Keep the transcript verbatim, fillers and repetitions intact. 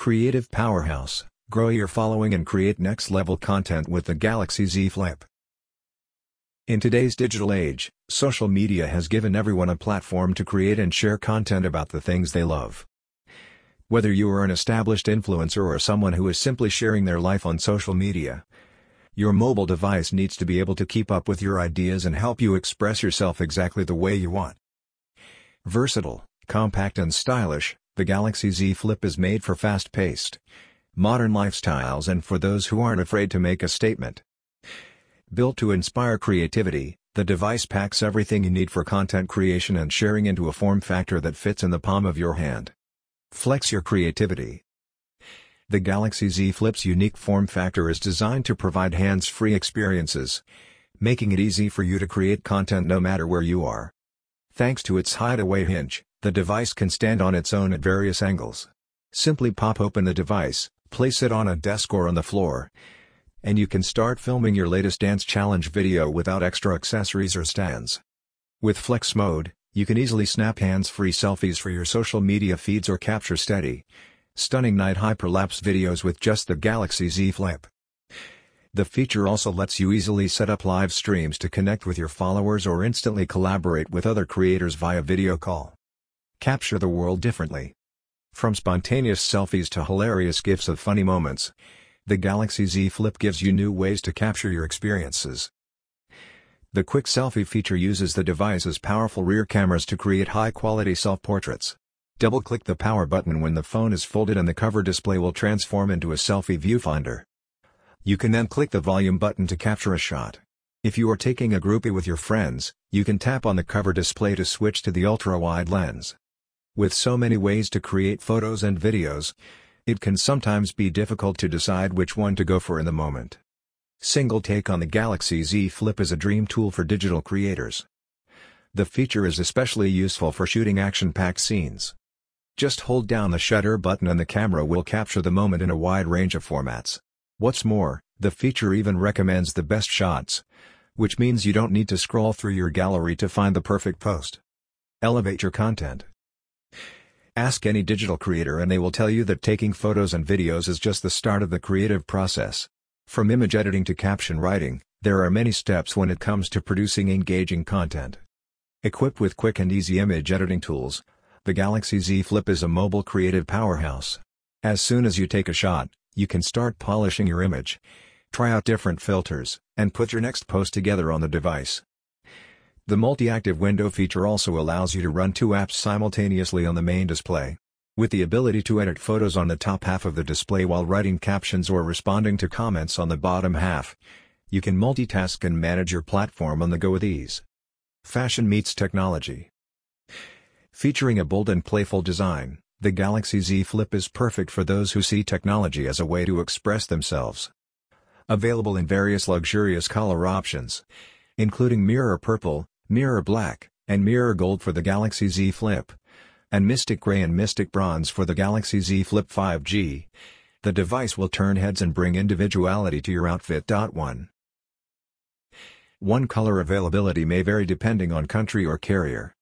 Creative powerhouse, grow your following and create next-level content with the Galaxy Z Flip. In today's digital age, social media has given everyone a platform to create and share content about the things they love. Whether you are an established influencer or someone who is simply sharing their life on social media, your mobile device needs to be able to keep up with your ideas and help you express yourself exactly the way you want. Versatile, compact and stylish, the Galaxy Z Flip is made for fast-paced, modern lifestyles and for those who aren't afraid to make a statement. Built to inspire creativity, the device packs everything you need for content creation and sharing into a form factor that fits in the palm of your hand. Flex your creativity. The Galaxy Z Flip's unique form factor is designed to provide hands-free experiences, making it easy for you to create content no matter where you are. Thanks to its hideaway hinge, the device can stand on its own at various angles. Simply pop open the device, place it on a desk or on the floor, and you can start filming your latest dance challenge video without extra accessories or stands. With Flex Mode, you can easily snap hands-free selfies for your social media feeds or capture steady, stunning night hyperlapse videos with just the Galaxy Z Flip. The feature also lets you easily set up live streams to connect with your followers or instantly collaborate with other creators via video call. Capture the world differently. From spontaneous selfies to hilarious gifs of funny moments, the Galaxy Z Flip gives you new ways to capture your experiences. The Quick Selfie feature uses the device's powerful rear cameras to create high-quality self-portraits. Double-click the power button when the phone is folded and the cover display will transform into a selfie viewfinder. You can then click the volume button to capture a shot. If you are taking a groupie with your friends, you can tap on the cover display to switch to the ultra-wide lens. With so many ways to create photos and videos, it can sometimes be difficult to decide which one to go for in the moment. Single take on the Galaxy Z Flip is a dream tool for digital creators. The feature is especially useful for shooting action-packed scenes. Just hold down the shutter button and the camera will capture the moment in a wide range of formats. What's more, the feature even recommends the best shots, which means you don't need to scroll through your gallery to find the perfect post. Elevate your content. Ask any digital creator and they will tell you that taking photos and videos is just the start of the creative process. From image editing to caption writing, there are many steps when it comes to producing engaging content. Equipped with quick and easy image editing tools, the Galaxy Z Flip is a mobile creative powerhouse. As soon as you take a shot, you can start polishing your image, try out different filters, and put your next post together on the device. The multi-active window feature also allows you to run two apps simultaneously on the main display. With the ability to edit photos on the top half of the display while writing captions or responding to comments on the bottom half, you can multitask and manage your platform on the go with ease. Fashion meets technology. Featuring a bold and playful design, the Galaxy Z Flip is perfect for those who see technology as a way to express themselves. Available in various luxurious color options, including mirror purple, mirror black, and mirror gold for the Galaxy Z Flip, and mystic gray and mystic bronze for the Galaxy Z Flip five G, the device will turn heads and bring individuality to your outfit. One. One color availability may vary depending on country or carrier.